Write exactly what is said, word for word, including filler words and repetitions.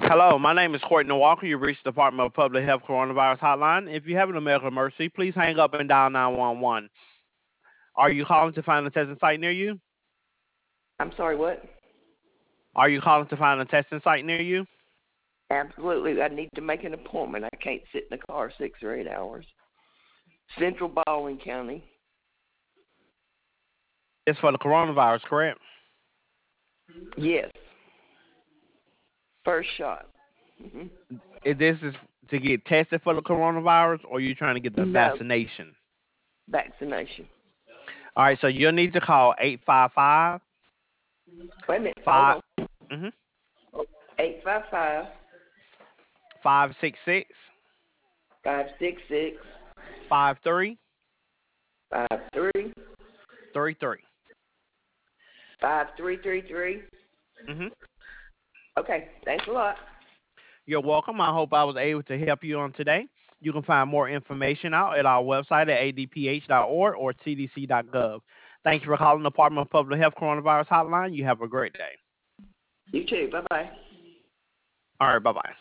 Hello, my name is Courtney Walker. You reached the Department of Public Health Coronavirus Hotline. If you have an medical emergency, please hang up and dial nine one one. Are you calling to find a testing site near you? I'm sorry, what? Are you calling to find a testing site near you? Absolutely. I need to make an appointment. I can't sit in the car six or eight hours. Central Baldwin County. It's for the coronavirus, correct? Yes. First shot. hmm Is this is to get tested for the coronavirus, or are you trying to get the No, vaccination? vaccination. All right, so you'll need to call eight five five Wait a minute. Hold five on. mm-hmm, eight five five, five six six five six six, five three five three three three. five three three three. Mm-hmm. Okay. Thanks a lot. You're welcome. I hope I was able to help you on today. You can find more information out at our website at a d p h dot org or c d c dot gov. Thank you for calling the Department of Public Health Coronavirus Hotline. You have a great day. You too. Bye-bye. All right, bye-bye.